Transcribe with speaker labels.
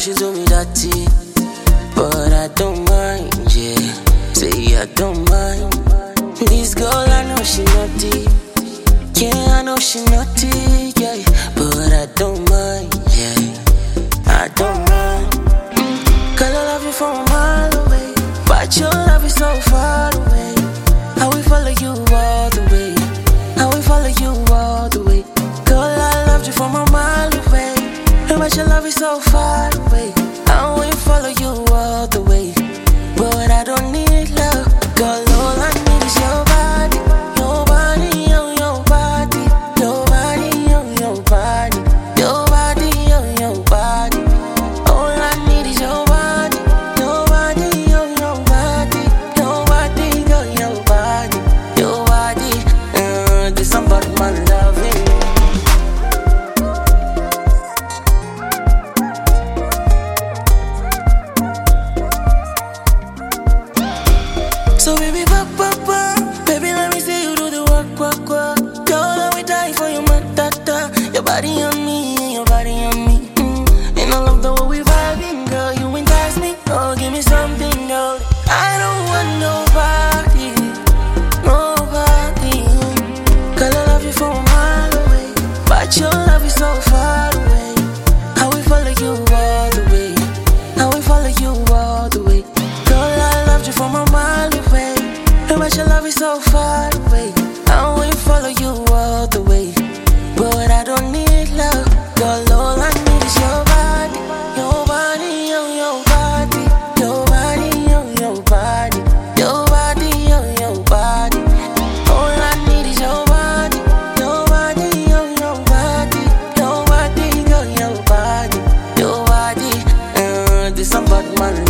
Speaker 1: she do me dirty, but I don't mind, yeah. Say I don't mind. This girl, I know she naughty. Yeah, I know she naughty, yeah. But I don't mind, yeah. I don't mind. Girl, I love you from a mile away, but your love is so far away. I will follow you all the way. I will follow you all the way. Girl, I loved you from a mile away, but your love is so far away. I will follow you all the way, but I don't need love. Girl, all I need is your body, your body, your body, your body, your body, your body, your body. All I need is your body, your body, your body, your body, your body, your body. This about my loving. So baby, baby, let me see you do the work. Girl, I will die for your matata. Your body on me, and your body on me. And I love the way we vibing, girl. You entice me, oh, give me something, girl. I don't want nobody. Girl, I love you from a mile away, but your love is so far away. I will follow you all the way. I will follow you all the way. Girl, I loved you from a mile away, but your love is so far away. I will follow you all the way, but I don't need love. Girl, all I need is your body, your body, your body, your body, your body, your body, your body. All I need is your body, your body, your body, your body, your body, your body. This about my